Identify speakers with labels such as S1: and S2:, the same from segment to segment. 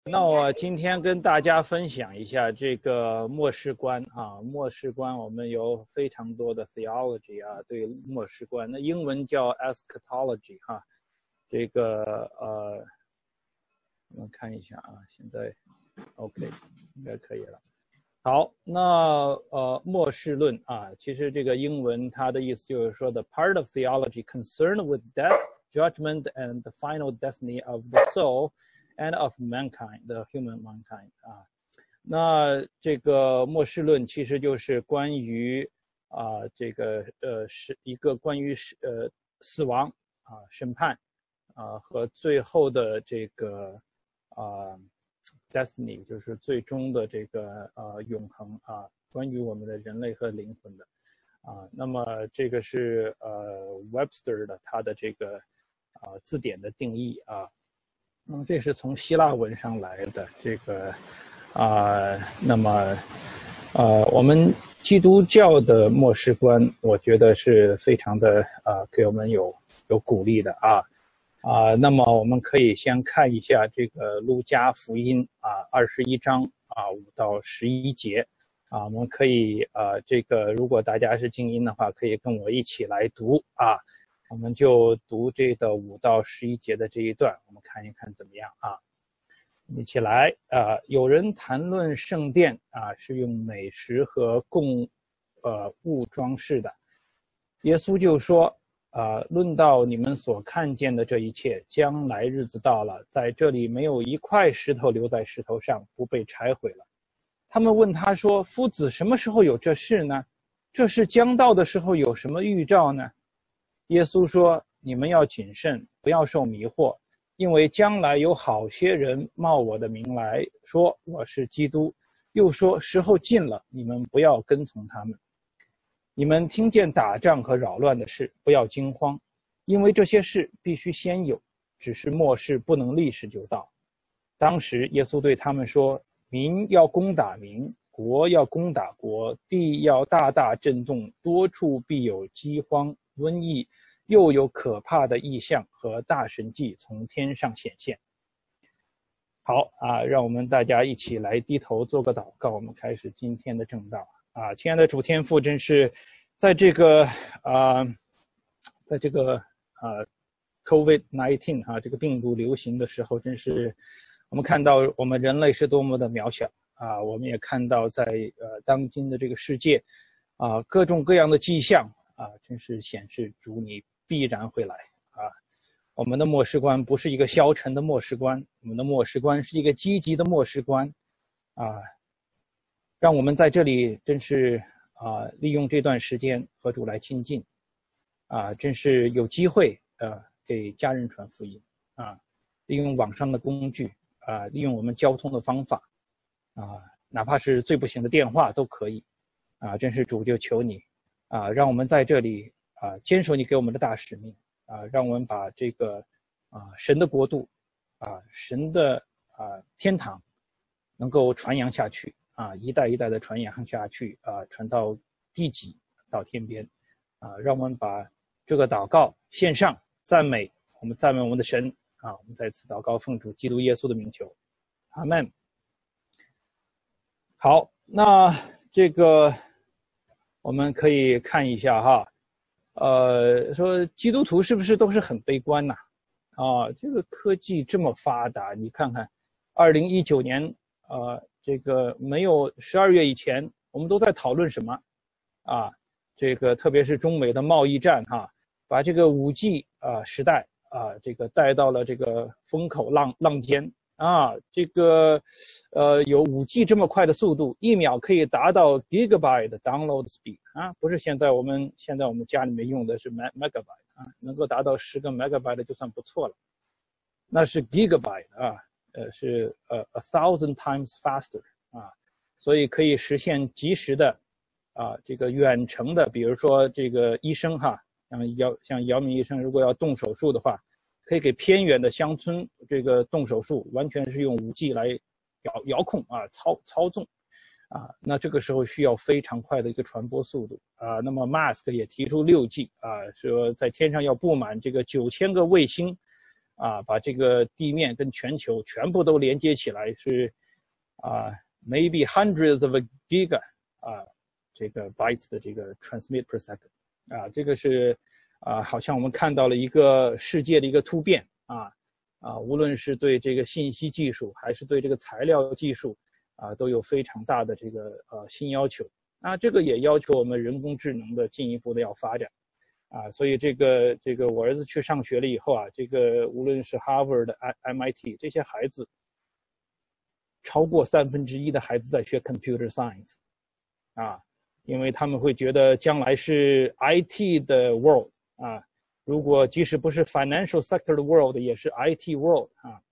S1: 那我今天跟大家分享一下这个末世观啊，末世观我们有非常多的 theology 啊，对末世观，那英文叫 eschatology 哈，这个我们看一下啊，现在 OK 应该可以了。好，那末世论啊，其实这个英文它的意思就是说 the part of theology concerned with death, judgment, and the final destiny of the soul.And of mankind, the human mankind 啊，那这个末世论其实就是关于这个是一个关于死亡啊、审判啊和最后的这个destiny， 就是最终的这个永恒啊，关于我们的人类和灵魂的啊。那么这个是Webster 的他的这个字典的定义啊。这是从希腊文上来的这个那么我们基督教的末世观，我觉得是非常的给我们有鼓励的那么我们可以先看一下这个路加福音21章5到11节我们可以这个如果大家是静音的话，可以跟我一起来读我们就读这个5到11节的这一段，我们看一看怎么样一起来有人谈论圣殿是用美石和供物装饰的，耶稣就说论到你们所看见的这一切，将来日子到了，在这里没有一块石头留在石头上不被拆毁了。他们问他说，夫子什么时候有这事呢？这事将到的时候有什么预兆呢？耶稣说，你们要谨慎，不要受迷惑，因为将来有好些人冒我的名来说我是基督，又说时候近了，你们不要跟从他们。你们听见打仗和扰乱的事，不要惊慌，因为这些事必须先有，只是末世不能立时就到。当时耶稣对他们说，民要攻打民，国要攻打国，地要大大震动，多处必有饥荒瘟疫，又有可怕的异象和大神迹从天上显现。好让我们大家一起来低头做个祷告，我们开始今天的正道亲爱的主天父，真是在这个COVID-19 这个病毒流行的时候，真是我们看到我们人类是多么的渺小我们也看到在当今的这个世界各种各样的迹象真是显示主你必然会来我们的末世观不是一个消沉的末世观，我们的末世观是一个积极的末世观让我们在这里真是利用这段时间和主来亲近真是有机会给家人传福音利用网上的工具利用我们交通的方法哪怕是最不行的电话都可以真是主就求你让我们在这里坚守你给我们的大使命让我们把这个神的国度神的天堂能够传扬下去一代一代的传扬下去传到地极到天边让我们把这个祷告献上赞美，我们赞美我们的神我们在此祷告奉主基督耶稣的名求，阿们。好，那这个我们可以看一下说基督徒是不是都是很悲观呢这个科技这么发达，你看看2019年这个没有12月以前，我们都在讨论什么这个特别是中美的贸易战把这个5G 时代这个带到了这个风口浪尖这个有5G 这么快的速度，1秒可以达到 gigabyte 的 download speed 不是现在我们家里面用的是 megabyte 能够达到10个 megabyte 就算不错了，那是 gigabyte 是1000 times faster 所以可以实现即时的这个远程的，比如说这个医生像姚明医生如果要动手术的话，可以给偏远的乡村这个动手术，完全是用5G 来遥控操纵那这个时候需要非常快的一个传播速度那么 Musk 也提出6G 说在天上要布满这个9000个卫星把这个地面跟全球全部都连接起来，是maybe hundreds of a giga 这个 bytes 的这个 transmit per second 这个是好像我们看到了一个世界的一个突变无论是对这个信息技术还是对这个材料技术都有非常大的这个新要求这个也要求我们人工智能的进一步的要发展所以这个我儿子去上学了以后这个无论是 Harvard 的 MIT 这些孩子超过1/3的孩子在学 computer science 因为他们会觉得将来是 IT 的 world如果即使不是 financial sector 的 world 也是 IT world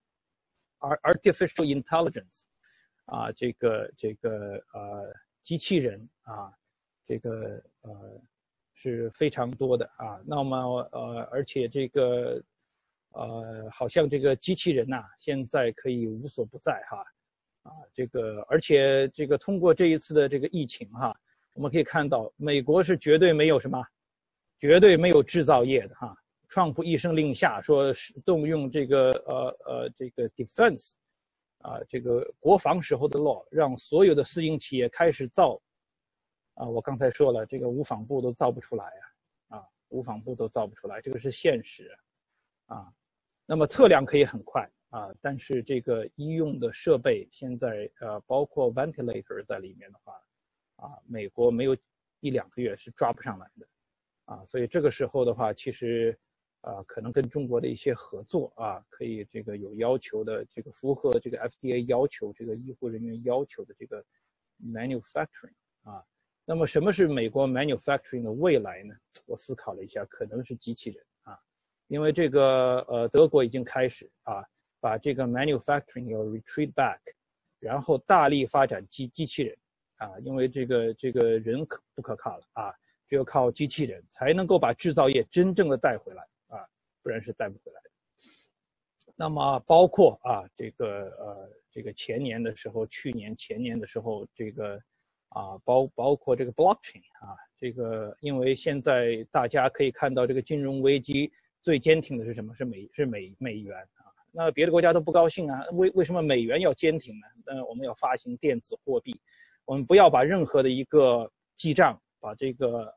S1: artificial intelligence这个机器人这个是非常多的那么而且这个好像这个机器人现在可以无所不在这个而且这个通过这一次的这个疫情我们可以看到美国是绝对没有什么绝对没有制造业的川普一声令下说动用这个这个 defense这个国防时候的 law 让所有的私营企业开始造我刚才说了这个无纺布都造不出来无纺布都造不出来这个是现实那么测量可以很快但是这个医用的设备现在包括 ventilator 在里面的话美国没有1-2个月是抓不上来的所以这个时候的话其实可能跟中国的一些合作可以这个有要求的这个符合这个 FDA 要求这个医护人员要求的这个 manufacturing 那么什么是美国 manufacturing 的未来呢？我思考了一下，可能是机器人因为这个德国已经开始把这个 manufacturing 要 retreat back， 然后大力发展机器人因为这个人不可靠了只有靠机器人才能够把制造业真正的带回来不然是带不回来的。那么包括这个前年的时候，去年前年的时候，这个包括这个 blockchain 这个因为现在大家可以看到这个金融危机最坚挺的是什么？是美元那别的国家都不高兴为什么美元要坚挺呢？我们要发行电子货币，我们不要把任何的一个记账把这个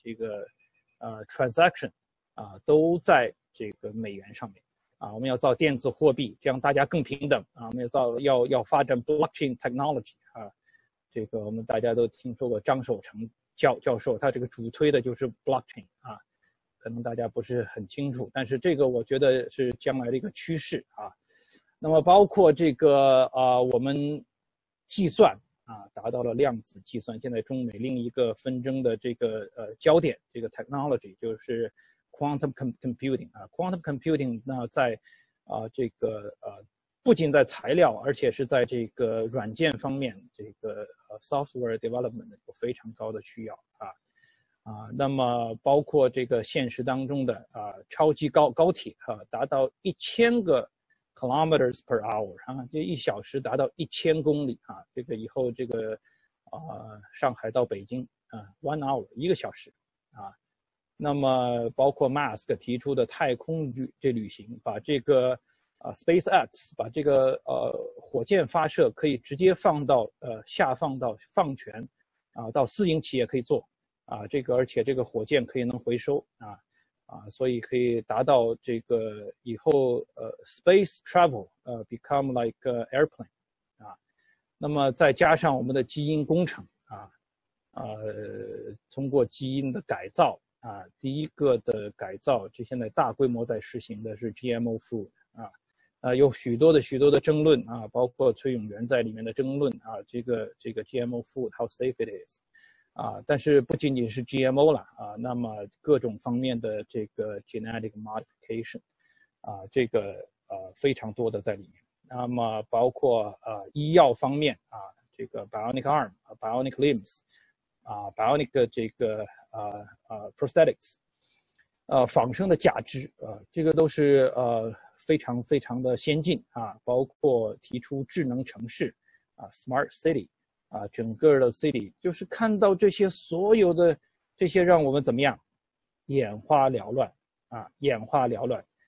S1: transaction都在这个美元上面我们要造电子货币，这样大家更平等我们要发展 blockchain technology这个我们大家都听说过张守成教授，他这个主推的就是 blockchain可能大家不是很清楚，但是这个我觉得是将来的一个趋势那么包括这个我们计算达到了量子计算，现在中美另一个纷争的这个焦点，这个 technology 就是 quantum computing quantum computing 那在这个不仅在材料，而且是在这个软件方面，这个software development 有非常高的需要那么包括这个现实当中的超级高铁达到1000个 kilometers per hour 这1小时达到1000公里这个以后这个上海到北京1 hour 1个小时那么包括 Musk 提出的太空旅行，把这个SpaceX 把这个火箭发射可以直接下放到放权到私营企业可以做这个而且这个火箭可以能回收所以可以达到这个以后space travel become like airplane 那么再加上我们的基因工程通过基因的改造第一个的改造就现在大规模在实行的是 GMO food有许多的争论包括崔永元在里面的争论这个 GMO food how safe it is但是不仅仅是 GMO 了那么各种方面的这个 genetic modification这个非常多的在里面。那么包括医药方面这个 bionic arm bionic limbs bionic 的这个prosthetics仿生的假肢这个都是非常的先进包括提出智能城市smart city整个的 city 就是看到这些所有的这些让我们怎么样眼花缭乱眼花缭乱，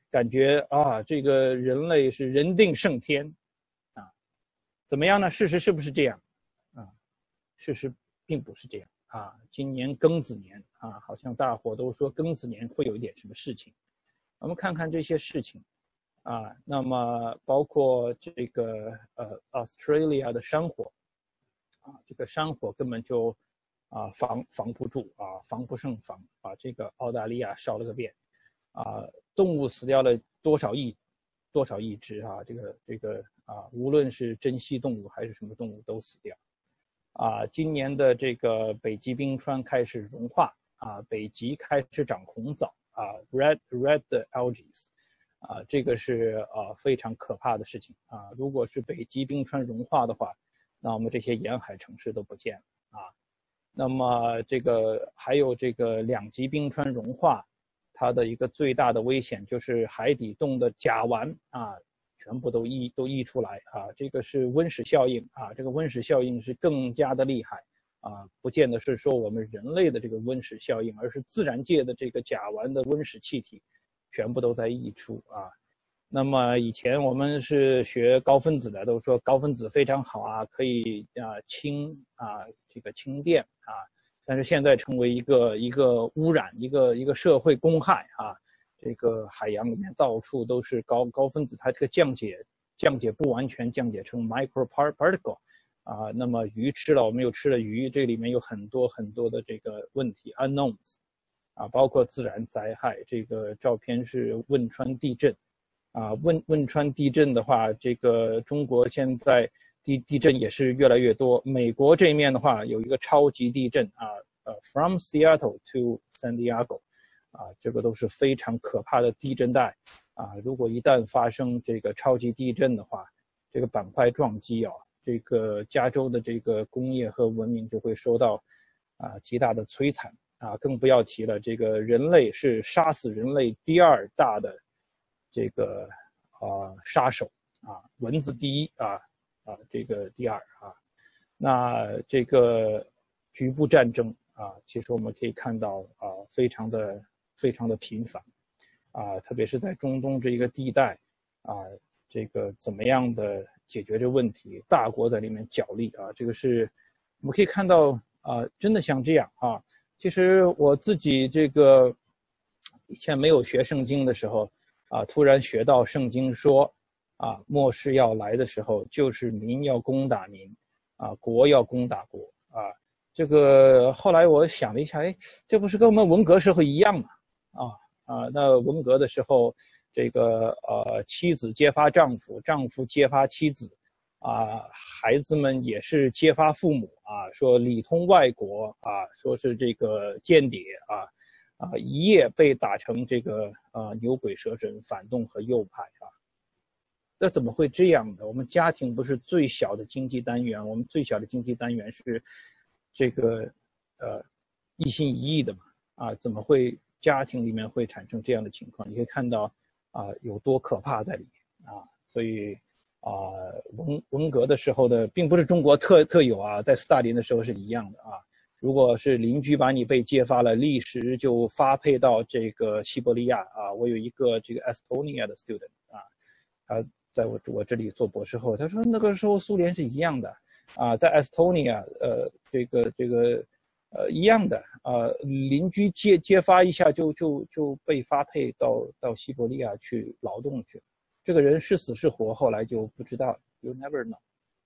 S1: 感觉啊，这个人类是人定胜天，啊，怎么样呢？事实是不是这样？啊，事实并不是这样啊。今年庚子年啊，好像大伙都说庚子年会有一点什么事情。我们看看这些事情啊，那么包括这个Australia 的山火啊，这个山火根本就防不住啊，防不胜防，把这个澳大利亚烧了个遍啊，动物死掉了多少亿只啊，这个啊，无论是珍稀动物还是什么动物都死掉啊。今年的这个北极冰川开始融化啊，北极开始长红藻啊 ，red algae。啊，这个是非常可怕的事情啊！如果是北极冰川融化的话，那我们这些沿海城市都不见了啊。那么这个还有这个两极冰川融化，它的一个最大的危险就是海底洞的甲烷啊，全部都溢出来啊。这个是温室效应啊，这个温室效应是更加的厉害啊，不见得是说我们人类的这个温室效应，而是自然界的这个甲烷的温室气体。全部都在溢出啊。那么以前我们是学高分子的，都说高分子非常好啊，可以这个轻电啊，但是现在成为一个污染，一个社会公害啊。这个海洋里面到处都是高分子，它这个降解不完全降解成 micro particle 啊。那么鱼吃了，我们又吃了鱼，这里面有很多的这个问题 unknowns。啊，包括自然灾害，这个照片是汶川地震，啊，汶川地震的话，这个中国现在地震也是越来越多。美国这一面的话，有一个超级地震啊，from Seattle to San Diego， 啊，这个都是非常可怕的地震带，啊，如果一旦发生这个超级地震的话，这个板块撞击啊，这个加州的这个工业和文明就会受到极大的摧残。啊，更不要提了，这个人类是杀死人类第二大的这个杀手啊，蚊子第一这个第二啊。那这个局部战争啊，其实我们可以看到非常的频繁啊，特别是在中东这一个地带啊，这个怎么样的解决这个问题？大国在里面角力啊，这个是我们可以看到真的像这样啊。其实我自己这个以前没有学圣经的时候突然学到圣经说末世要来的时候，就是民要攻打民国要攻打国这个后来我想了一下，哎，这不是跟我们文革时候一样吗？那文革的时候，这个妻子揭发丈夫，丈夫揭发妻子。孩子们也是揭发父母说里通外国说是这个间谍一夜被打成这个牛鬼蛇神、反动和右派那怎么会这样的？我们家庭不是最小的经济单元，我们最小的经济单元是这个一心一意的嘛怎么会家庭里面会产生这样的情况？你可以看到有多可怕在里面所以。文革的时候的并不是中国特有在斯大林的时候是一样的如果是邻居把你被揭发了，立时就发配到这个西伯利亚我有一个这个 Estonia 的 student 他在我这里做博士后，他说那个时候苏联是一样的在 Estonia 这个一样的邻居揭发一下就被发配到西伯利亚去劳动去。这个人是死是活，后来就不知道 ，you never know，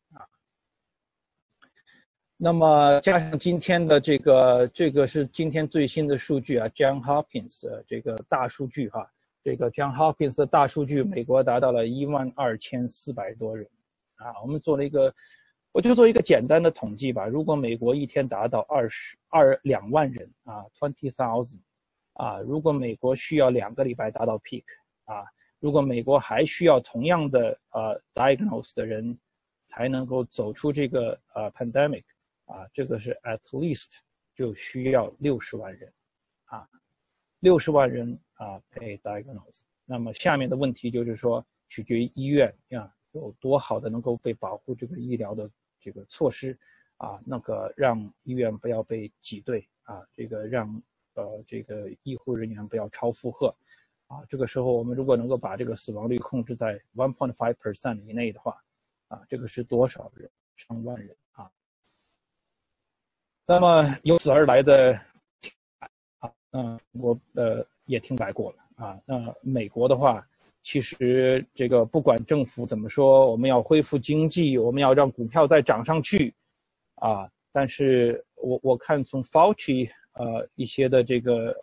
S1: 那么加上今天的这个是今天最新的数据John Hopkins 这个大数据这个 John Hopkins 的大数据，美国达到了12400多人我们我就做一个简单的统计吧。如果美国一天达到2万人20,000如果美国需要2个礼拜达到 peak如果美国还需要同样的diagnose 的人才能够走出这个pandemic这个是 at least 就需要60万人60万人被 diagnose。那么下面的问题就是说，取决于医院有多好的能够被保护这个医疗的这个措施那个让医院不要被挤兑这个让这个医护人员不要超负荷这个时候我们如果能够把这个死亡率控制在 1.5% 以内的话，这个是多少人？上万人啊。那么由此而来的我也停摆过了啊。那美国的话，其实这个不管政府怎么说，我们要恢复经济，我们要让股票再涨上去啊，但是我看从 Fauci 一些的这个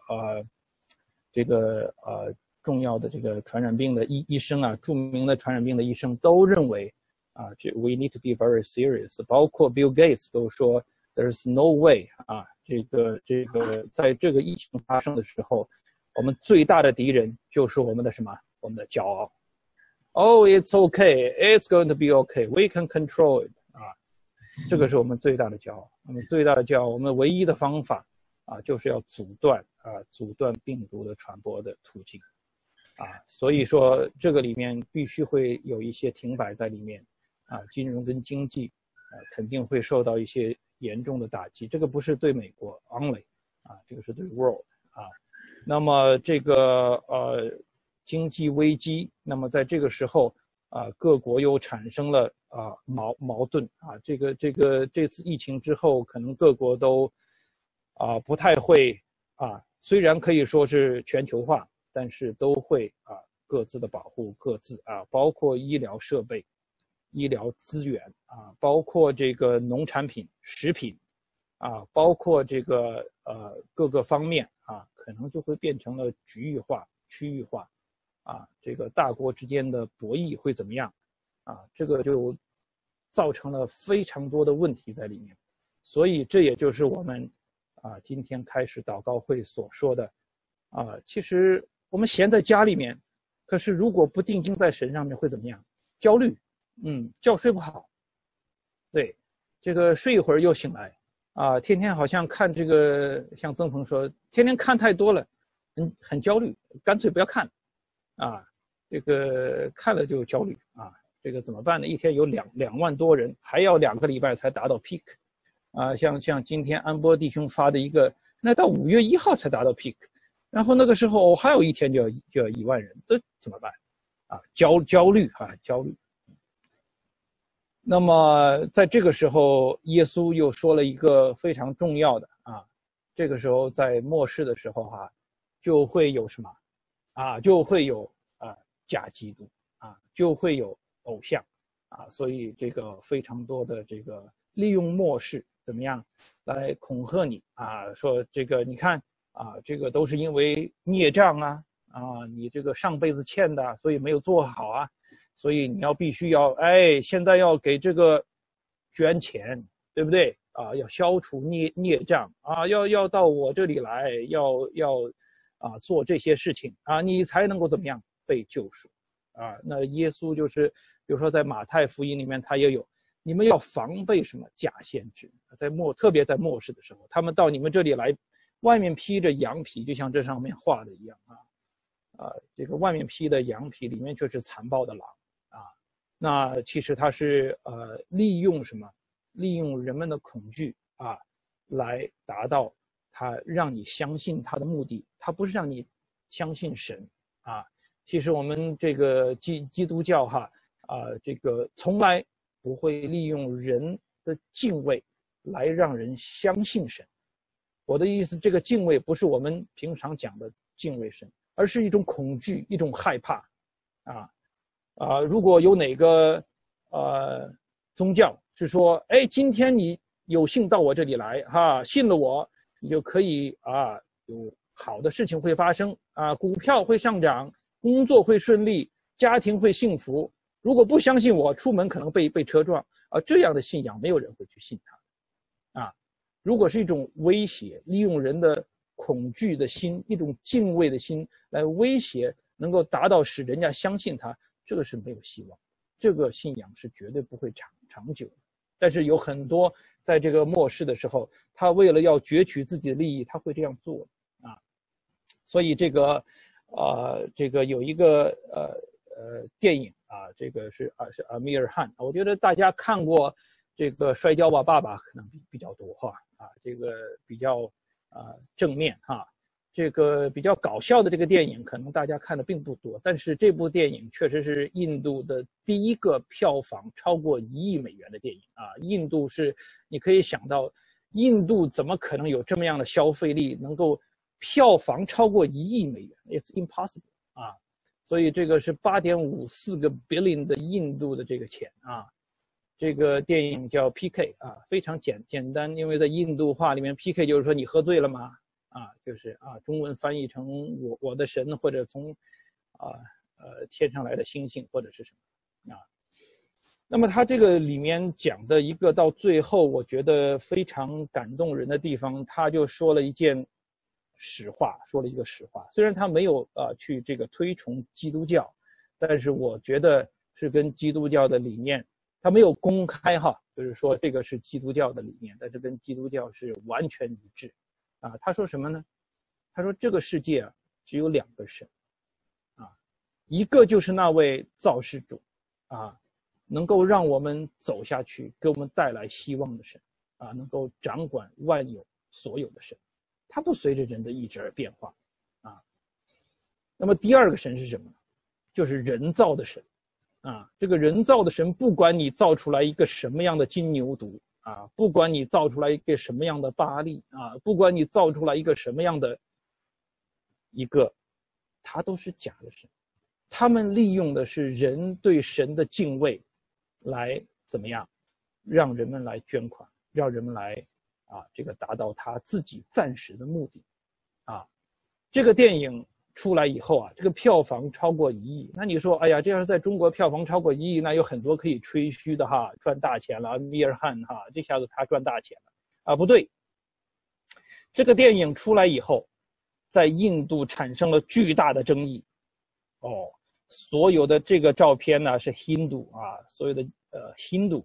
S1: 重要的这个传染病的医生啊，著名的传染病的医生都认为we need to be very serious， 包括 Bill Gates 都说 there's no way 这个在这个疫情发生的时候，我们最大的敌人就是我们的什么？我们的骄傲。Oh, it's okay, it's going to be okay, we can control it 这个是我们最大的骄傲。我们最大的骄傲，我们唯一的方法就是要阻断病毒的传播的途径所以说这个里面必须会有一些停摆在里面金融跟经济肯定会受到一些严重的打击。这个不是对美国 only 这个是对 world 那么这个经济危机，那么在这个时候各国又产生了矛盾这次疫情之后，可能各国都不太会虽然可以说是全球化，但是都会各自的保护各自包括医疗设备、医疗资源包括这个农产品、食品包括这个各个方面可能就会变成了局域化、区域化这个大国之间的博弈会怎么样这个就造成了非常多的问题在里面。所以这也就是我们今天开始祷告会所说的其实我们闲在家里面，可是如果不定睛在神上面会怎么样？焦虑，觉睡不好，对，这个睡一会儿又醒来天天好像看这个，像曾鹏说，天天看太多了，很焦虑，干脆不要看这个看了就焦虑这个怎么办呢？一天有2万多人，还要2个礼拜才达到 peak 像今天安波弟兄发的一个，那到5月1号才达到 peak， 然后那个时候还有一天就要1万人，这怎么办焦虑焦虑。那么在这个时候，耶稣又说了一个非常重要的这个时候在末世的时候就会有什么就会有假基督就会有偶像所以这个非常多的这个利用末世怎么样来恐吓你说这个你看这个都是因为孽障你这个上辈子欠的，所以没有做好所以你必须要现在要给这个捐钱，对不对要消除孽障要到我这里来，要做这些事情你才能够怎么样被救赎那耶稣就是比如说在马太福音里面他也有，你们要防备什么假先知，特别在末世的时候，他们到你们这里来，外面披着羊皮，就像这上面画的一样这个外面披的羊皮，里面却是残暴的狼那其实他是利用什么？利用人们的恐惧来达到他让你相信他的目的。他不是让你相信神其实我们这个基督教这个从来不会利用人的敬畏来让人相信神。我的意思，这个敬畏不是我们平常讲的敬畏神，而是一种恐惧，一种害怕如果有哪个宗教是说今天你有幸到我这里来信了我，你就可以有好的事情会发生股票会上涨，工作会顺利，家庭会幸福。如果不相信我，出门可能被车撞这样的信仰没有人会去信他如果是一种威胁，利用人的恐惧的心，一种敬畏的心来威胁，能够达到使人家相信他，这个是没有希望，这个信仰是绝对不会长久的。但是有很多在这个末世的时候，他为了要攫取自己的利益，他会这样做所以这个有一个电影这个是阿米尔汗，我觉得大家看过这个摔跤吧爸爸可能比较多这个比较正面这个比较搞笑的这个电影，可能大家看的并不多，但是这部电影确实是印度的第一个票房超过1亿美元的电影啊！印度是，你可以想到，印度怎么可能有这么样的消费力，能够票房超过1亿美元 ？It's impossible 啊！所以这个是8.54个 billion 的印度的这个钱啊。这个电影叫 PK 啊，非常简单，因为在印度话里面 PK 就是说你喝醉了吗？啊，就是啊，中文翻译成我的神，或者从天上来的星星，或者是什么啊。那么他这个里面讲的一个到最后，我觉得非常感动人的地方，他就说了一件实话，说了一个实话。虽然他没有去这个推崇基督教，但是我觉得是跟基督教的理念，他没有公开哈，就是说这个是基督教的理念，但是跟基督教是完全一致。啊，他说什么呢？他说这个世界啊，只有2个神，啊，一个就是那位造世主，啊，能够让我们走下去，给我们带来希望的神，啊，能够掌管万有所有的神，他不随着人的意志而变化，啊。那么第2个神是什么呢？就是人造的神，啊，这个人造的神，不管你造出来一个什么样的金牛犊。啊，不管你造出来一个什么样的巴力啊，不管你造出来一个什么样的一个，它都是假的神。他们利用的是人对神的敬畏，来怎么样，让人们来捐款，让人们来这个达到他自己暂时的目的。啊，这个电影出来以后啊，这个票房超过1亿。那你说，哎呀，这要是在中国票房超过1亿，那有很多可以吹嘘的哈，赚大钱了，米尔汗哈，这下子他赚大钱了啊？不对，这个电影出来以后，在印度产生了巨大的争议。哦，所有的这个照片呢是 Hindu 啊，所有的Hindu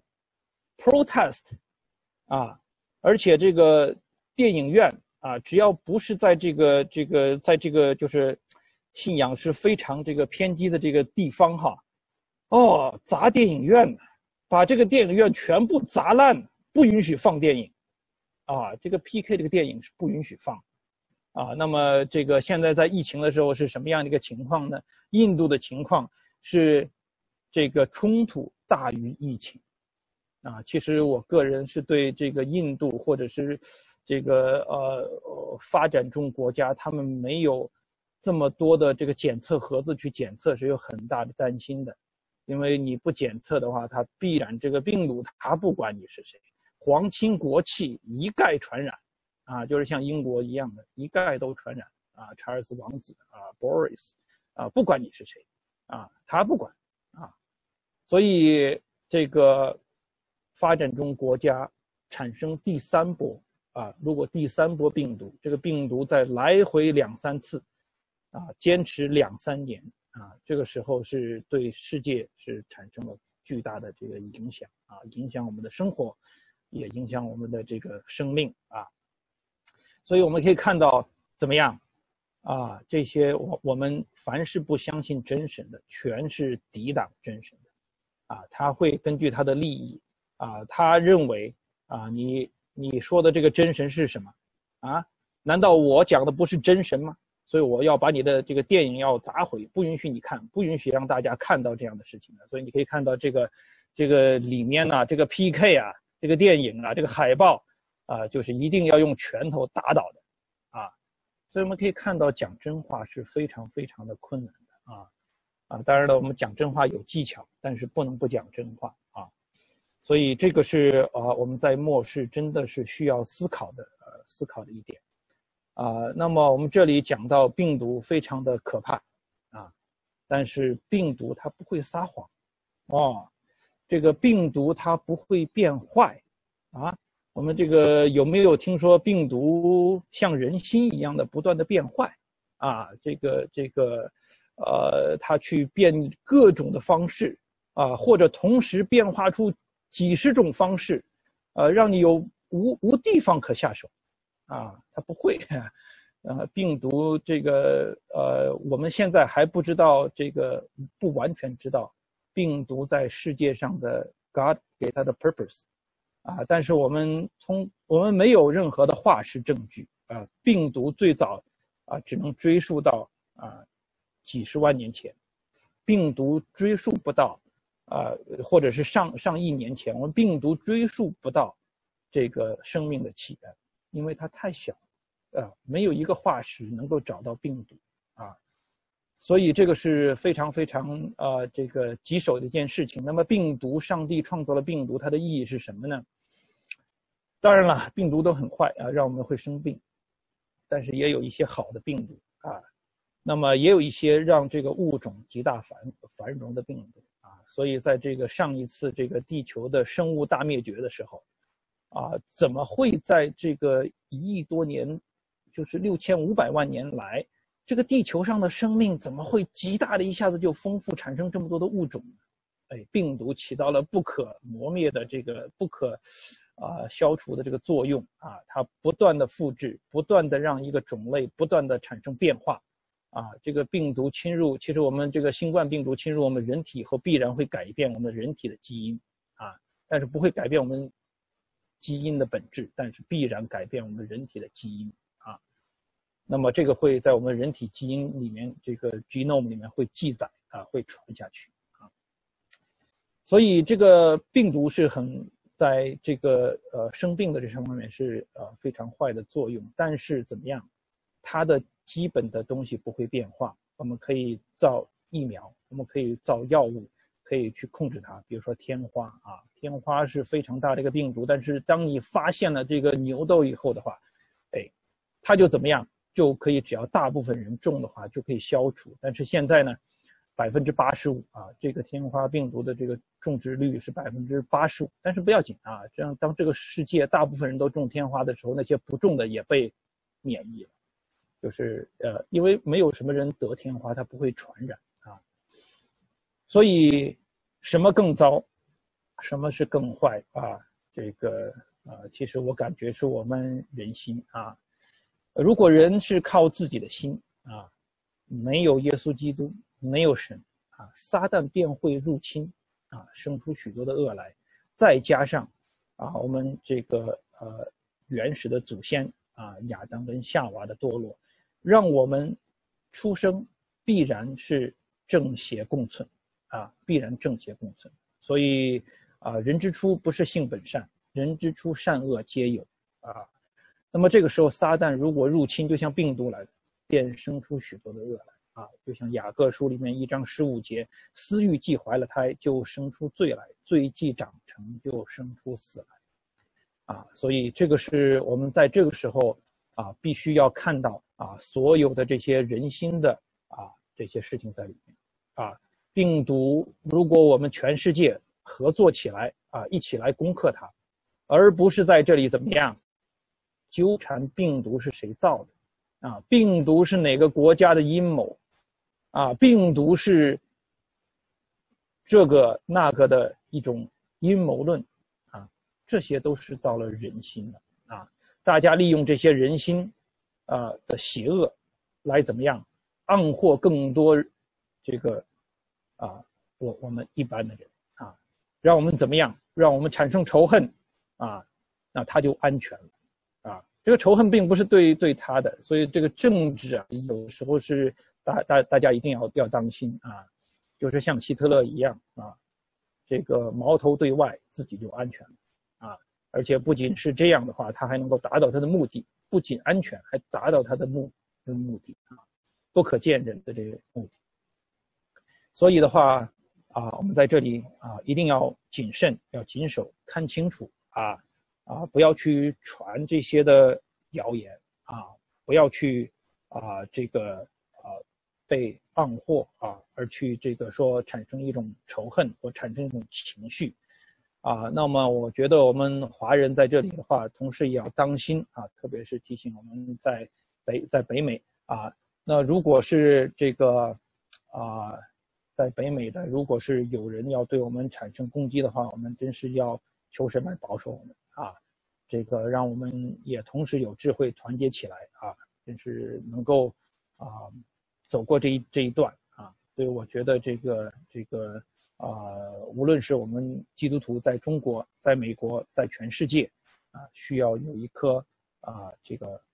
S1: protest 啊，而且这个电影院。啊，只要不是在这个就是信仰是非常这个偏激的这个地方哈，哦，砸电影院，把这个电影院全部砸烂，不允许放电影，啊，这个 PK 这个电影是不允许放，啊，那么这个现在在疫情的时候是什么样的一个情况呢？印度的情况是这个冲突大于疫情，啊，其实我个人是对这个印度或者是这个发展中国家，他们没有这么多的这个检测盒子去检测，是有很大的担心的。因为你不检测的话，它必然这个病毒，它不管你是谁，皇亲国戚一概传染，啊，就是像英国一样的，一概都传染啊，查尔斯王子啊 ，Boris 啊，不管你是谁，啊，他不管啊，所以这个发展中国家产生第3波。啊，如果第3波病毒，这个病毒再来回2、3次，啊，坚持2、3年，啊，这个时候是对世界是产生了巨大的这个影响，啊，影响我们的生活，也影响我们的这个生命，啊，所以我们可以看到怎么样，啊，这些我们凡是不相信真神的，全是抵挡真神的，啊，他会根据他的利益，啊，他认为，啊，你说的这个真神是什么？啊？难道我讲的不是真神吗？所以我要把你的这个电影要砸毁，不允许你看，不允许让大家看到这样的事情的。所以你可以看到这个里面呢，这个 PK 啊，这个电影啊，这个海报啊，就是一定要用拳头打倒的，啊。所以我们可以看到讲真话是非常非常的困难的啊。当然了，我们讲真话有技巧，但是不能不讲真话啊。所以这个是我们在末世真的是需要思考的一点，那么我们这里讲到病毒非常的可怕，啊，但是病毒它不会撒谎，这个病毒它不会变坏，啊，我们这个有没有听说病毒像人心一样的不断的变坏，啊，它去变各种的方式，啊，或者同时变化出几十种方式，让你有无地方可下手，啊，它不会，病毒这个我们现在还不知道这个不完全知道病毒在世界上的 God 给它的 purpose，啊，但是我们没有任何的化石证据，病毒最早只能追溯到几十万年前，病毒追溯不到或者是上亿年前，我们病毒追溯不到这个生命的起源，因为它太小，没有一个化石能够找到病毒所以这个是非常非常这个棘手的一件事情。那么病毒，上帝创造了病毒，它的意义是什么呢？当然了，病毒都很坏让我们会生病，但是也有一些好的病毒那么也有一些让这个物种极大繁荣的病毒所以在这个上一次这个地球的生物大灭绝的时候怎么会在这个1亿多年，就是6500万年来，这个地球上的生命怎么会极大的一下子就丰富，产生这么多的物种呢？病毒起到了不可磨灭的这个不可消除的这个作用它不断的复制，不断的让一个种类不断的产生变化这个病毒侵入，其实我们这个新冠病毒侵入我们人体以后，必然会改变我们人体的基因但是不会改变我们基因的本质，但是必然改变我们人体的基因那么这个会在我们人体基因里面，这个 genome 里面会记载会传下去所以这个病毒是在这个生病的这方面是非常坏的作用，但是怎么样，它的基本的东西不会变化。我们可以造疫苗，我们可以造药物，可以去控制它。比如说天花天花是非常大的一个病毒，但是当你发现了这个牛痘以后的话，它就怎么样，就可以只要大部分人中的话就可以消除。但是现在呢，85%这个天花病毒的这个种植率是85%，但是不要紧这样当这个世界大部分人都中天花的时候，那些不中的也被免疫了，就是因为没有什么人得天花，它不会传染所以什么更糟，什么是更坏这个其实我感觉是我们人心如果人是靠自己的心没有耶稣基督，没有神撒旦便会入侵生出许多的恶来，再加上我们这个原始的祖先亚当跟夏娃的堕落，让我们出生必然是正邪共存必然正邪共存。所以人之初不是性本善，人之初善恶皆有那么这个时候撒旦如果入侵，就像病毒来的，便生出许多的恶来就像雅各书里面1章15节，私欲既怀了胎，就生出罪来，罪既长成，就生出死来所以这个是我们在这个时候必须要看到所有的这些人心的这些事情在里面病毒如果我们全世界合作起来一起来攻克它，而不是在这里怎么样纠缠病毒是谁造的病毒是哪个国家的阴谋病毒是这个那个的一种阴谋论这些都是到了人心的大家利用这些人心的邪恶来怎么样暗获更多这个我们一般的人让我们怎么样，让我们产生仇恨那他就安全了这个仇恨并不是对他的，所以这个政治有时候是大家一定要当心就是像希特勒一样这个矛头对外，自己就安全了而且不仅是这样的话，他还能够达到他的目的，不仅安全，还达到他的目的不可见人的这个目的。所以的话我们在这里一定要谨慎，要谨守，看清楚不要去传这些的谣言不要去这个被暗惑而去这个说产生一种仇恨或产生一种情绪那么我觉得我们华人在这里的话，同时也要当心特别是提醒我们在北美那如果是这个在北美的，如果是有人要对我们产生攻击的话，我们真是要求神来保守我们这个让我们也同时有智慧团结起来真是能够走过这一段所以我觉得这个无论是我们基督徒在中国、在美国、在全世界需要有一颗这个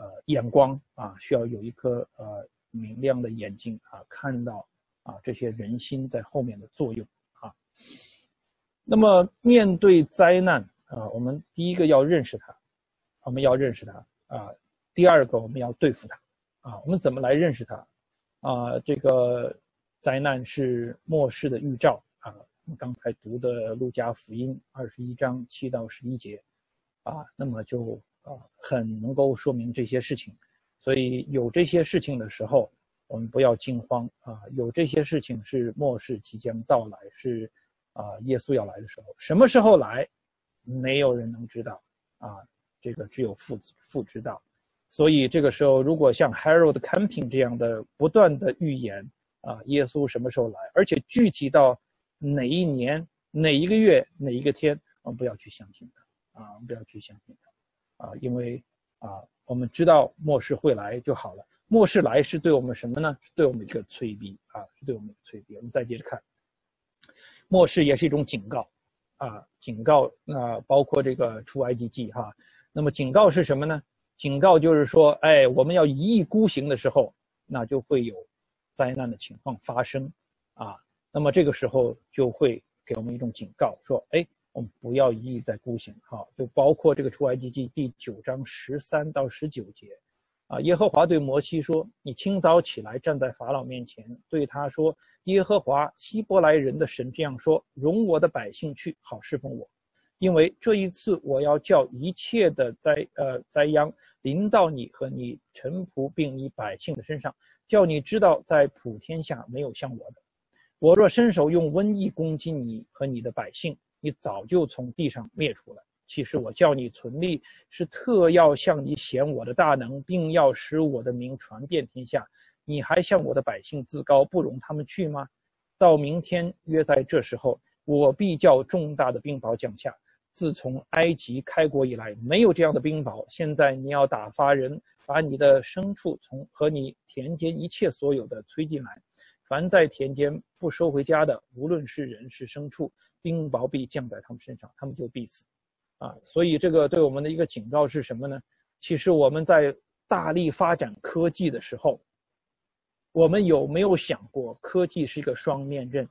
S1: 眼光啊，需要有一颗明亮的眼睛啊，看到啊这些人心在后面的作用啊。那么面对灾难啊，我们第一个要认识它，我们要认识它啊。第二个我们要对付它啊。我们怎么来认识它啊？这个灾难是末世的预兆啊。我们刚才读的路加福音21章7到11节啊，那么就很能够说明这些事情。所以有这些事情的时候，我们不要惊慌啊。有这些事情是末世即将到来，是耶稣要来的时候。什么时候来，没有人能知道啊，这个只有父知道。所以这个时候，如果像 Harold Camping 这样的不断的预言啊，耶稣什么时候来，而且具体到哪一年、哪一个月、哪一个天，我们不要去相信它啊，我们不要去相信它啊，因为我们知道末世会来就好了。末世来是对我们什么呢？是对我们一个催逼啊，是对我们一个催逼。我们再接着看，末世也是一种警告啊，警告包括这个出埃及记哈。那么警告是什么呢？警告就是说，我们要一意孤行的时候，那就会有灾难的情况发生啊。那么这个时候就会给我们一种警告，说，我们不要一意在孤行哈。就包括这个出埃及记第9章13到19节啊。耶和华对摩西说：“你清早起来，站在法老面前，对他说：耶和华希伯来人的神这样说：容我的百姓去，好侍奉我。因为这一次我要叫一切的灾殃临到你和你臣仆并你百姓的身上，叫你知道在普天下没有像我的。我若伸手用瘟疫攻击你和你的百姓，你早就从地上灭除了。其实我叫你存立，是特要向你显我的大能，并要使我的名传遍天下。你还向我的百姓自高，不容他们去吗？到明天约在这时候，我必叫重大的冰雹降下。自从埃及开国以来，没有这样的冰雹。现在你要打发人，把你的牲畜和你田间一切所有的催进来。凡在田间不收回家的，无论是人是牲畜，冰雹必降在他们身上，他们就必死。所以这个对我们的一个警告是什么呢？其实我们在大力发展科技的时候，我们有没有想过，科技是一个双面刃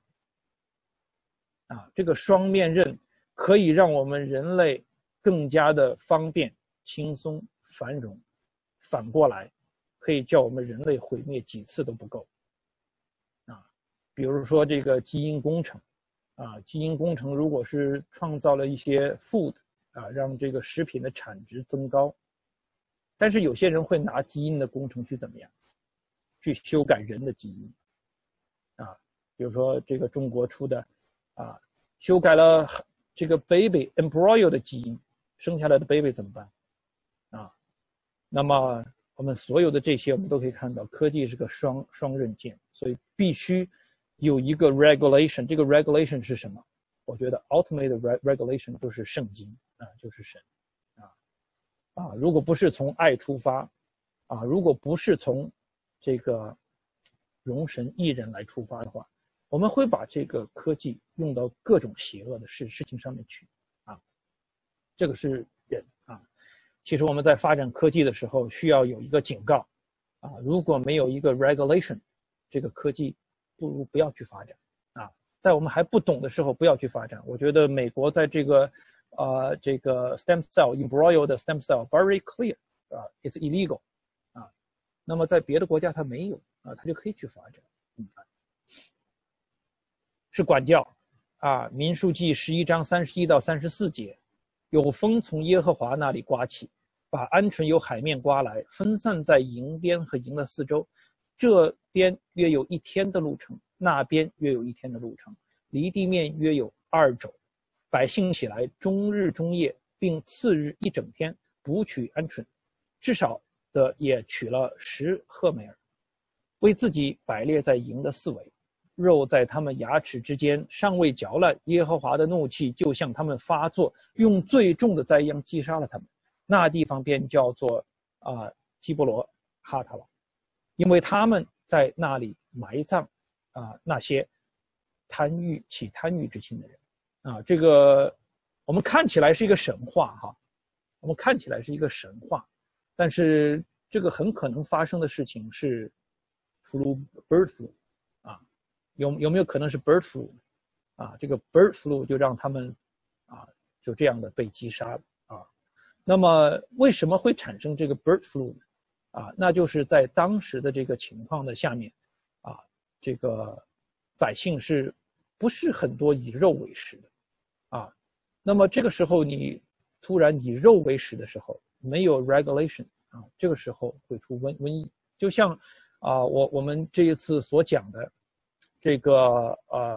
S1: 这个双面刃可以让我们人类更加的方便、轻松、繁荣，反过来可以叫我们人类毁灭几次都不够比如说这个基因工程基因工程如果是创造了一些 food让这个食品的产值增高，但是有些人会拿基因的工程去怎么样？去修改人的基因比如说这个中国出的修改了这个 baby embryo 的基因，生下来的 baby 怎么办那么我们所有的这些我们都可以看到，科技是个双刃剑，所以必须有一个 regulation。 这个 regulation 是什么？我觉得 ultimate regulation 就是圣经就是神如果不是从爱出发如果不是从这个容神益人来出发的话，我们会把这个科技用到各种邪恶的事情上面去这个是人其实我们在发展科技的时候需要有一个警告如果没有一个 regulation， 这个科技不如不要去发展在我们还不懂的时候不要去发展。我觉得美国在这个stem cell embryo 的 stem cell very clear it's illegal那么在别的国家它没有它就可以去发展是管教民数记11章31到34节，有风从耶和华那里刮起，把鹌鹑由海面刮来，分散在营边和营的四周，这边约有1天的路程，那边约有1天的路程，离地面约有2肘。百姓起来，终日终夜，并次日一整天，捕取鹌鹑，至少的也取了10赫梅尔，为自己摆列在营的4围。肉在他们牙齿之间，尚未嚼烂，耶和华的怒气就向他们发作，用最重的灾殃击杀了他们。那地方便叫做基伯罗哈塔瓦，因为他们在那里埋葬那些起贪欲之心的人这个我们看起来是一个神话我们看起来是一个神话，但是这个很可能发生的事情是 bird flu 啊，有没有可能是 bird flu 啊？这个 bird flu 就让他们啊就这样的被击杀了啊。那么为什么会产生这个 bird flu 呢？啊，那就是在当时的这个情况的下面啊，这个百姓不是很多以肉为食的啊？那么这个时候你突然以肉为食的时候，没有 regulation 啊，这个时候会出瘟疫。就像啊，我们这一次所讲的这个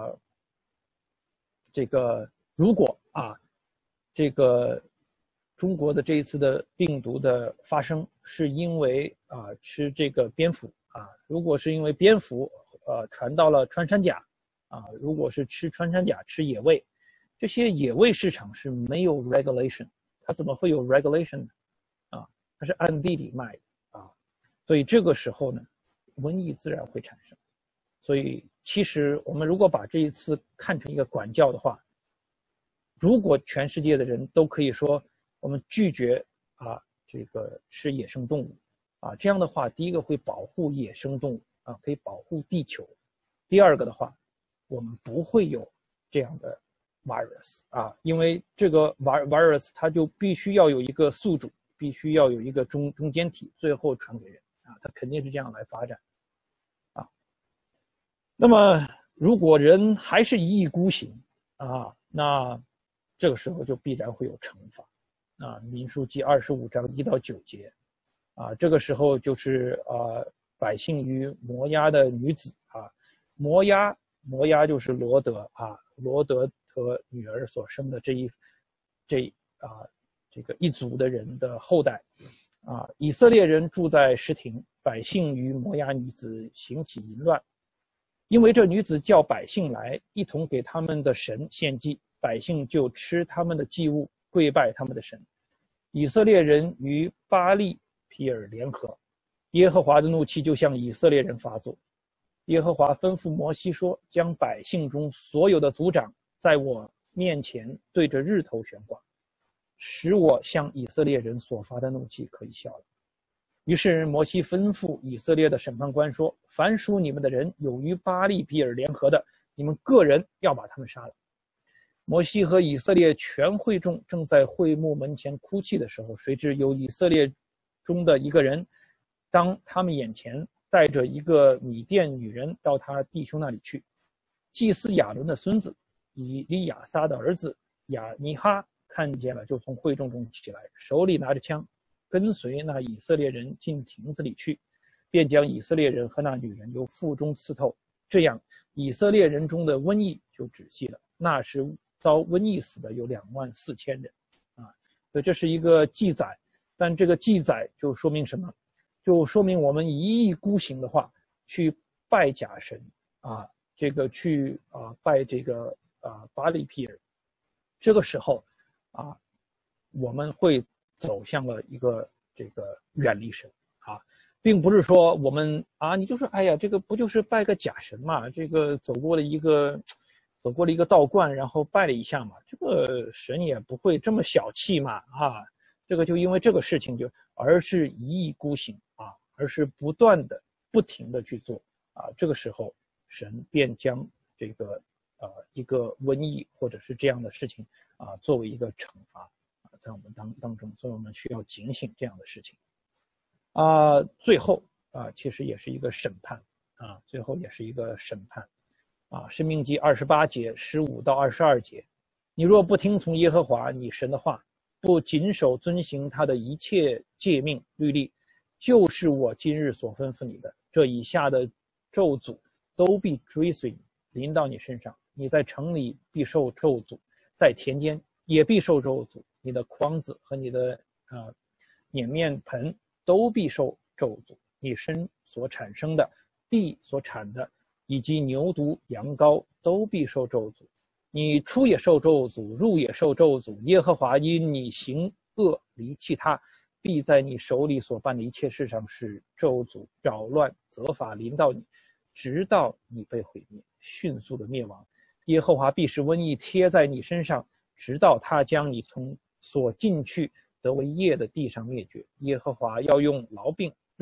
S1: 如果啊这个中国的这一次的病毒的发生是因为吃这个蝙蝠啊，如果是因为蝙蝠传到了穿山甲啊，如果是吃穿山甲吃野味，这些野味市场是没有 regulation， 它怎么会有 regulation 呢？啊，它是暗地里卖的啊，所以这个时候呢，瘟疫自然会产生。所以其实我们如果把这一次看成一个管教的话，如果全世界的人都可以说我们拒绝这个吃野生动物啊，这样的话，第一个会保护野生动物啊，可以保护地球；第二个的话，我们不会有这样的 virus 啊，因为这个 virus 它就必须要有一个宿主，必须要有一个中间体，最后传给人啊，它肯定是这样来发展啊。那么如果人还是一意孤行啊，那这个时候就必然会有惩罚啊。民数记25章1到9节啊，这个时候就是百姓与摩押的女子啊，摩押就是罗德啊，罗德和女儿所生的这个一族的人的后代啊，以色列人住在什亭，百姓与摩押女子行起淫乱，因为这女子叫百姓来，一同给他们的神献祭，百姓就吃他们的祭物，跪拜他们的神。以色列人与巴利皮尔联合，耶和华的怒气就向以色列人发作。耶和华吩咐摩西说，将百姓中所有的族长在我面前对着日头悬挂，使我向以色列人所发的怒气可以消了。于是摩西吩咐以色列的审判官说，凡属你们的人有与巴利比尔联合的，你们个人要把他们杀了。摩西和以色列全会众正在会幕门前哭泣的时候，谁知有以色列中的一个人当他们眼前带着一个米甸女人到他弟兄那里去。祭司亚伦的孙子以利亚撒的儿子亚尼哈看见了，就从会众中起来，手里拿着枪，跟随那以色列人进亭子里去，便将以色列人和那女人由腹中刺透。这样以色列人中的瘟疫就止息了。那时遭瘟疫死的有24000人啊，所以这是一个记载，但这个记载就说明什么？就说明我们一意孤行的话，去拜假神啊，这个去拜这个巴利皮尔，这个时候啊，我们会走向了一个这个远离神啊，并不是说我们你就说哎呀，这个不就是拜个假神嘛，这个走过了一个道观，然后拜了一下嘛，这个神也不会这么小气嘛这个就因为这个事情而是一意孤行而是不停的去做这个时候神便将这个一个瘟疫或者是这样的事情作为一个惩罚在我们当中，所以我们需要警醒这样的事情最后其实也是一个审判最后也是一个审判申命记28节15到22节，你若不听从耶和华你神的话，不谨守遵行他的一切诫命律例，就是我今日所吩咐你的，这以下的咒诅都必追随你，临到你身上。你在城里必受咒诅，在田间也必受咒诅，你的筐子和你的碾面盆都必受咒诅，你身所产生的，地所产的，以及牛犊羊羔都必受咒诅。你出也受咒诅，入也受咒诅。耶和华因你行恶离弃他，必在你手里所办的一切事上使咒诅扰乱责罚临到你，直到你被毁灭，迅速的灭亡。耶和华必使瘟疫贴在你身上，直到他将你从所进去得为业的地上灭绝。耶和华要用痨病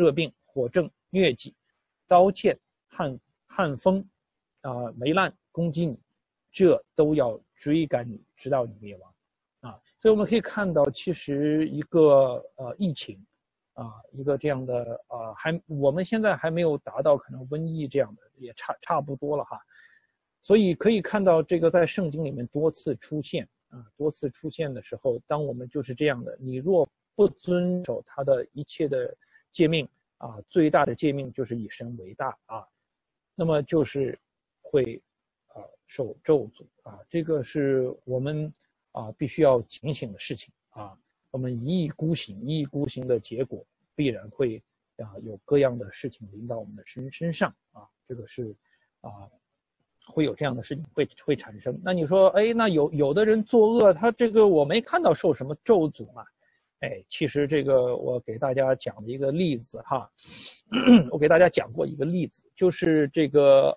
S1: 热病、火症、疟疾、刀剑、旱风霉烂攻击你，这都要追赶你，直到你灭亡所以我们可以看到，其实一个疫情一个这样的我们现在还没有达到可能瘟疫这样的，也差不多了哈。所以可以看到这个在圣经里面多次出现的时候，当我们就是这样的，你若不遵守他的一切的诫命最大的诫命就是以神为大那么就是会受咒诅这个是我们必须要警醒的事情我们一意孤行的结果必然会有各样的事情临到我们的身上这个是会有这样的事情会产生。那你说那有的人作恶，他这个我没看到受什么咒诅嘛其实这个我给大家讲的一个例子我给大家讲过一个例子，就是这个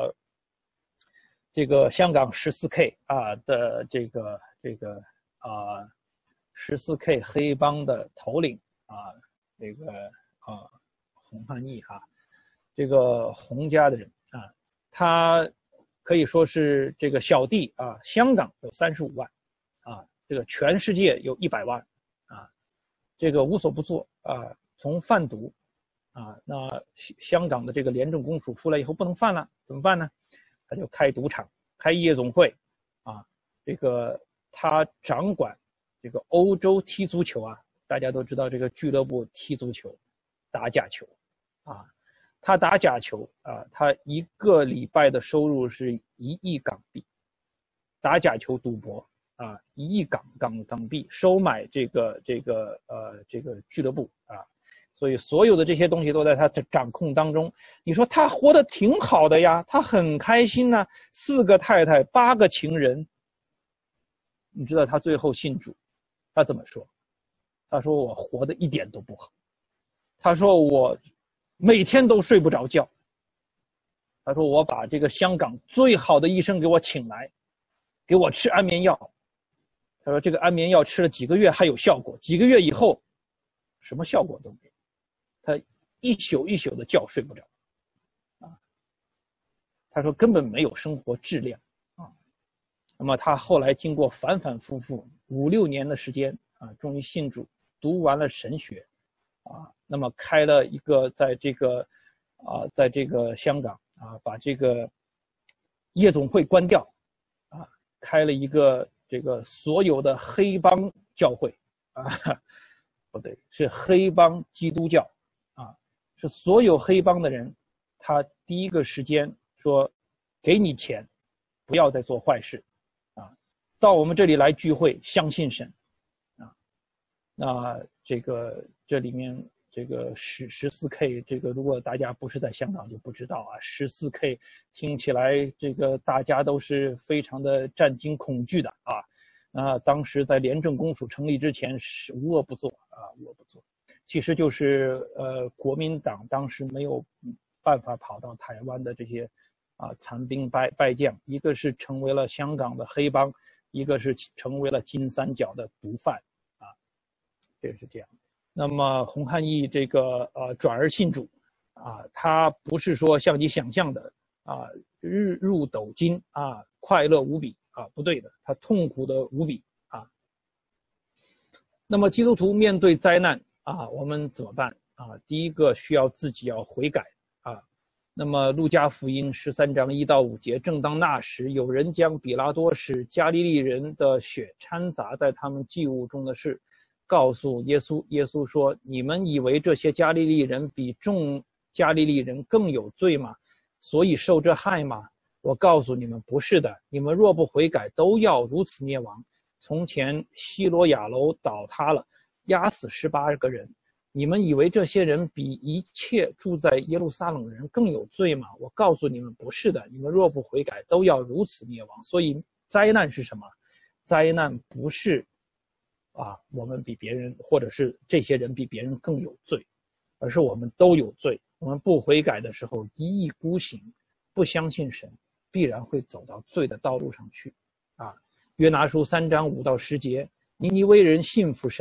S1: 香港14K 的这个14K 黑帮的头领这个洪汉义这个洪家的人他可以说是这个小弟香港有35万这个全世界有100万这个无所不作从贩毒那香港的这个廉政公署出来以后不能贩了，怎么办呢？他就开赌场，开夜总会这个他掌管这个欧洲踢足球大家都知道这个俱乐部踢足球打假球他打假球他一个礼拜的收入是1亿港币，打假球赌博1亿港币，收买这个俱乐部所以所有的这些东西都在他掌控当中。你说他活得挺好的呀，他很开心呢，4个太太8个情人。你知道他最后信主，他怎么说？他说我活得一点都不好，他说我每天都睡不着觉，他说我把这个香港最好的医生给我请来，给我吃安眠药，他说这个安眠药吃了几个月还有效果，几个月以后什么效果都没有，他一宿一宿的觉睡不着他说根本没有生活质量那么他后来经过反反复复5、6年的时间终于信主，读完了神学那么开了一个在这个香港把这个夜总会关掉开了一个这个所有的黑帮教会不对，是黑帮基督教是所有黑帮的人，他第一个时间说给你钱，不要再做坏事到我们这里来聚会，相信神那这里面这个14K 这个如果大家不是在香港就不知道14K 听起来这个大家都是非常的战惊恐惧的当时在廉政公署成立之前是无恶不作无恶不作，其实就是国民党当时没有办法跑到台湾的这些残兵败将，一个是成为了香港的黑帮，一个是成为了金三角的毒贩这是这样。那么洪汉义这个转而信主他不是说像你想象的日入斗金快乐无比不对的，他痛苦的无比那么基督徒面对灾难我们怎么办第一个需要自己要悔改那么路加福音13章1到5节，正当那时，有人将比拉多使加利利人的血掺杂在他们祭物中的事告诉耶稣。耶稣说：你们以为这些加利利人比众加利利人更有罪吗？所以受这害吗？我告诉你们，不是的。你们若不悔改，都要如此灭亡。从前希罗亚楼倒塌了，压死18个人。你们以为这些人比一切住在耶路撒冷的人更有罪吗？我告诉你们，不是的。你们若不悔改，都要如此灭亡。所以灾难是什么？灾难不是我们比别人，或者是这些人比别人更有罪，而是我们都有罪。我们不悔改的时候，一意孤行，不相信神，必然会走到罪的道路上去约拿书3章5到10节，尼尼微人信服神，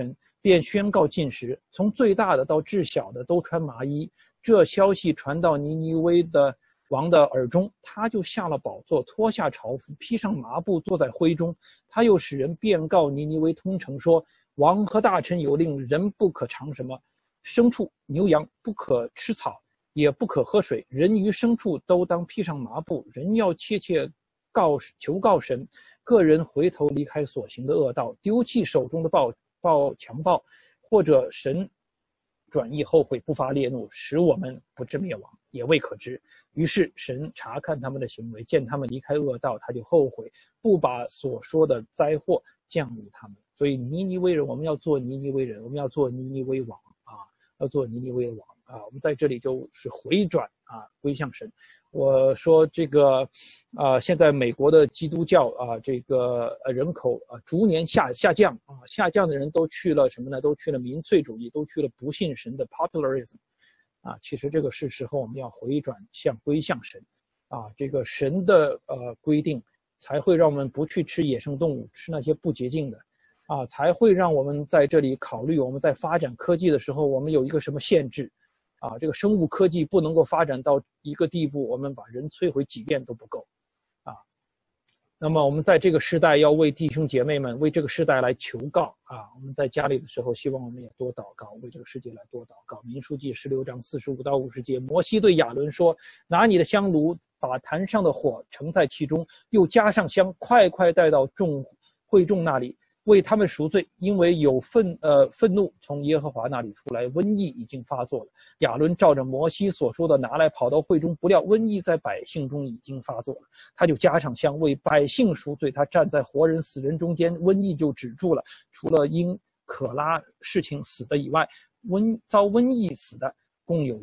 S1: 便宣告禁食，从最大的到至小的都穿麻衣。这消息传到尼尼微的王的耳中，他就下了宝座，脱下朝服，披上麻布，坐在灰中。他又使人便告尼尼微通城说：王和大臣有令，人不可尝什么牲畜牛羊，不可吃草，也不可喝水，人与牲畜都当披上麻布。人要切切求告神，个人回头离开所行的恶道，丢弃手中的强暴，或者神转意后悔，不发烈怒，使我们不致灭亡，也未可知。于是神查看他们的行为，见他们离开恶道，他就后悔，不把所说的灾祸降于他们。所以尼尼微人，我们要做尼尼微人，我们要做尼尼微王啊，要做尼尼微王啊。我们在这里就是回转啊，归向神。我说这个现在美国的基督教啊，这个人口逐年下降啊，下降的人都去了什么呢？都去了民粹主义，都去了不信神的 popularism 啊。其实这个是时候我们要回转归向神啊，这个神的规定才会让我们不去吃野生动物，吃那些不洁净的啊，才会让我们在这里考虑我们在发展科技的时候，我们有一个什么限制。啊，这个生物科技不能够发展到一个地步，我们把人摧毁几遍都不够，啊。那么我们在这个时代要为弟兄姐妹们为这个时代来求告啊。我们在家里的时候，希望我们也多祷告，为这个世界来多祷告。民数记16章45到50节，摩西对亚伦说：“拿你的香炉，把坛上的火盛在其中，又加上香，快快带到会众那里。”为他们赎罪，因为有愤怒从耶和华那里出来，瘟疫已经发作了。亚伦照着摩西所说的拿来，跑到会中，不料瘟疫在百姓中已经发作了。他就加上香，为百姓赎罪。他站在活人死人中间，瘟疫就止住了。除了因可拉事情死的以外，遭瘟疫死的共有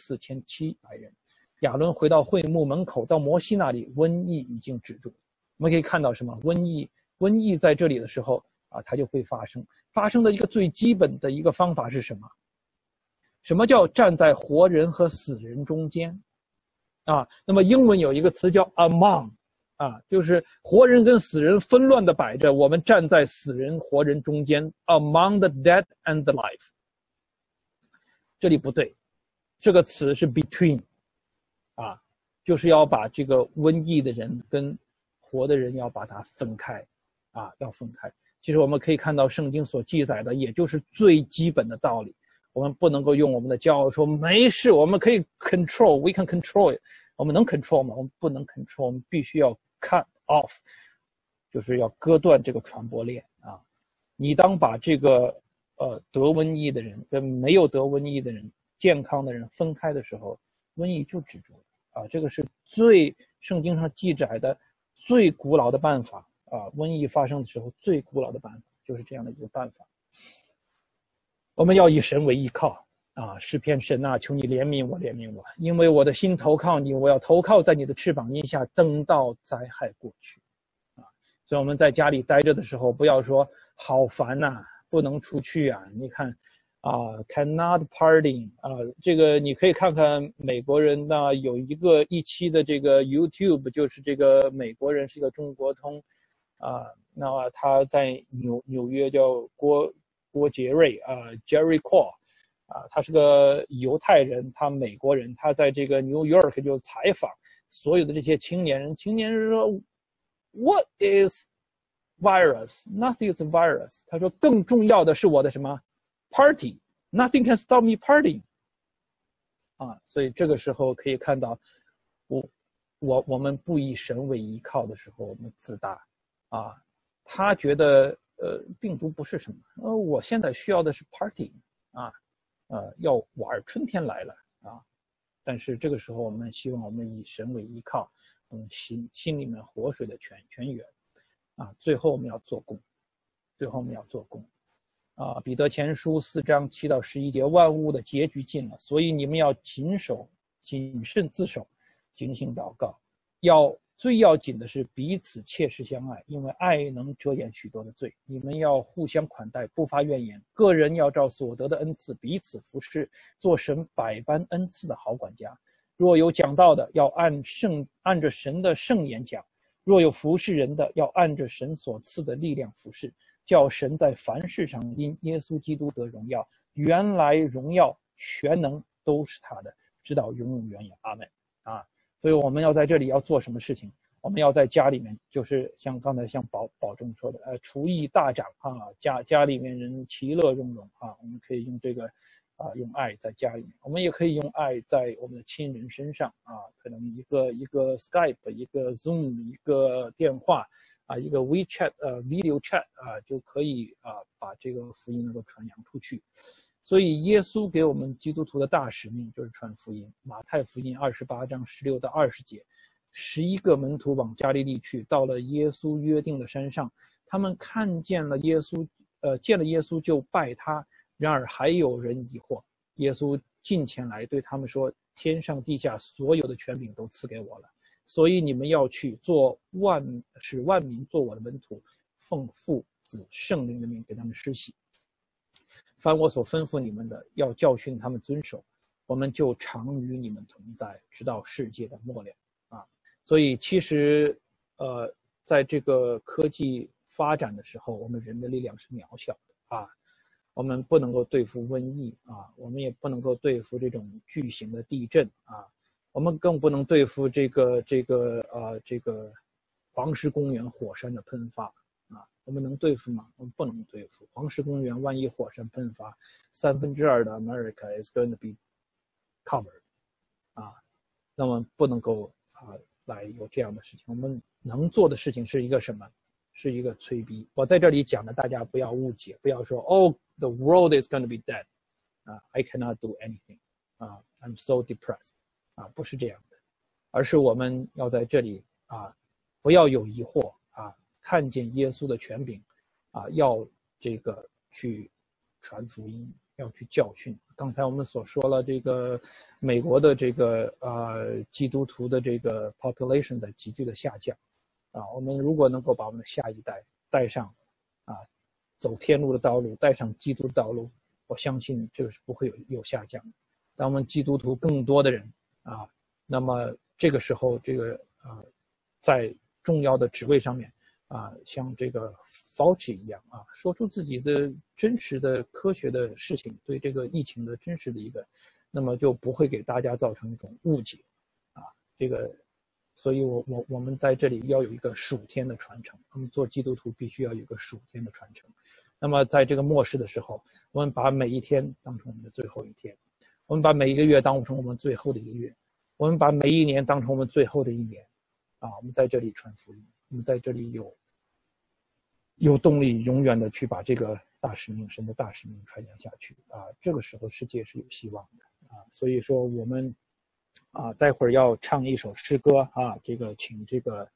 S1: 14700人。亚伦回到会幕门口，到摩西那里，瘟疫已经止住。我们可以看到什么？瘟疫在这里的时候啊，它就会发生。发生的一个最基本的一个方法是什么？什么叫站在活人和死人中间？啊，那么英文有一个词叫 among， 啊，就是活人跟死人纷乱的摆着，我们站在死人活人中间 ，among the dead and the life。这里不对，这个词是 between， 啊，就是要把这个瘟疫的人跟活的人要把它分开。啊，要分开。其实我们可以看到圣经所记载的，也就是最基本的道理。我们不能够用我们的骄傲说没事，我们可以 control，we can control it。我们能 control 吗？我们不能 control， 我们必须要 cut off， 就是要割断这个传播链啊。你当把这个得瘟疫的人跟没有得瘟疫的人、健康的人分开的时候，瘟疫就止住了啊。这个是圣经上记载的最古老的办法。啊，瘟疫发生的时候，最古老的办法就是这样的一个办法。我们要以神为依靠啊！诗篇神啊，求你怜悯我，怜悯我，因为我的心投靠你，我要投靠在你的翅膀荫下，等到灾害过去。啊，所以我们在家里待着的时候，不要说好烦呐，不能出去啊！你看，cannot party 啊，这个你可以看看美国人呢，有一期的这个 YouTube， 就是这个美国人是一个中国通。那他在纽约叫郭杰瑞Jerry Cole 他是个犹太人，他美国人，他在这个 New York 就采访所有的这些青年人说 What is virus? Nothing is virus。 他说更重要的是我的什么 party， Nothing can stop me partying。 所以这个时候可以看到我们不以神为依靠的时候，我们自大他觉得病毒不是什么，我现在需要的是 party 要玩，春天来了但是这个时候我们希望我们以神为依靠，心里面活水的泉源最后我们要做工，彼得前书4章7到11节，万物的结局近了，所以你们要谨慎自守，警醒祷告，最要紧的是彼此切实相爱，因为爱能遮掩许多的罪。你们要互相款待，不发怨言，个人要照所得的恩赐彼此服侍，做神百般恩赐的好管家。若有讲道的，要按着神的圣言讲；若有服侍人的，要按着神所赐的力量服侍， 叫神在凡事上因耶稣基督得荣耀。原来荣耀全能都是他的，直到永永远远。阿们。所以我们要在这里要做什么事情？我们要在家里面，就是像刚才像保正说的，厨艺大涨家里面人其乐融融我们可以用这个用爱在家里面，我们也可以用爱在我们的亲人身上可能一个 Skype， 一个 Zoom， 一个电话一个 WeChat Video Chat 就可以把这个福音能够传扬出去。所以耶稣给我们基督徒的大使命就是传福音。马太福音28章16到20节，11个门徒往加利利去，到了耶稣约定的山上，他们看见了耶稣，见了耶稣就拜他。然而还有人疑惑，耶稣近前来对他们说：“天上地下所有的权柄都赐给我了，所以你们要去使万民做我的门徒，奉父子圣灵的名给他们施洗。凡我所吩咐你们的，要教训他们遵守，我们就常与你们同在，直到世界的末了。”所以其实在这个科技发展的时候，我们人的力量是渺小的我们不能够对付瘟疫我们也不能够对付这种巨型的地震我们更不能对付这个黄石公园火山的喷发我们能对付吗？我们不能对付。黄石公园万一火山喷发，2/3的 America is going to be covered 那么不能够来有这样的事情。我们能做的事情是一个什么？是一个催逼。我在这里讲的，大家不要误解，不要说the world is going to be dead I cannot do anything I'm so depressed 不是这样的，而是我们要在这里不要有疑惑看见耶稣的权柄要这个去传福音，要去教训。刚才我们所说了，这个美国的这个基督徒的这个 population 在急剧的下降我们如果能够把我们的下一代带上走天路的道路，带上基督的道路，我相信这是不会有下降的。当我们基督徒更多的人那么这个时候这个在重要的职位上面像这个 Fauci 一样说出自己的真实的科学的事情，对这个疫情的真实的一个，那么就不会给大家造成一种误解这个，所以我们在这里要有一个属天的传承，我们做基督徒必须要有一个属天的传承。那么在这个末世的时候，我们把每一天当成我们的最后一天，我们把每一个月当成我们最后的一个月，我们把每一年当成我们最后的一年我们在这里传福音，我们在这里有动力永远的去把这个大使命，神的大使命传扬下去这个时候世界是有希望的所以说我们待会儿要唱一首诗歌这个请这个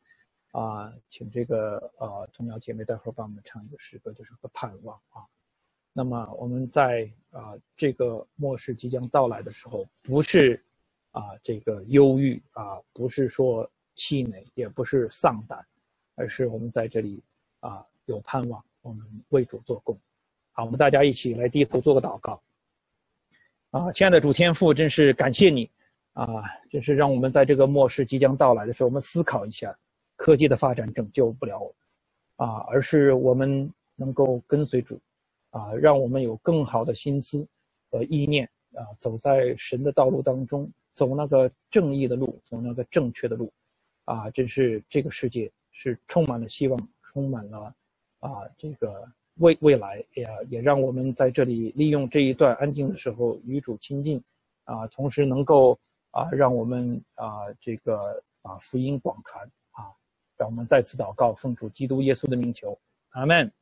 S1: 童谣姐妹待会儿帮我们唱一个诗歌，就是个盼望那么我们在这个末世即将到来的时候，不是这个忧郁不是说气馁，也不是丧胆，而是我们在这里有盼望，我们为主做工。好，我们大家一起来低头做个祷告亲爱的主天父，真是感谢你真是让我们在这个末世即将到来的时候，我们思考一下，科技的发展拯救不了我们而是我们能够跟随主让我们有更好的心思和意念走在神的道路当中，走那个正义的路，走那个正确的路真是这个世界是充满了希望，充满了这个未来也让我们在这里利用这一段安静的时候与主亲近同时能够让我们这个把福音广传让我们再次祷告，奉主基督耶稣的名求，阿们。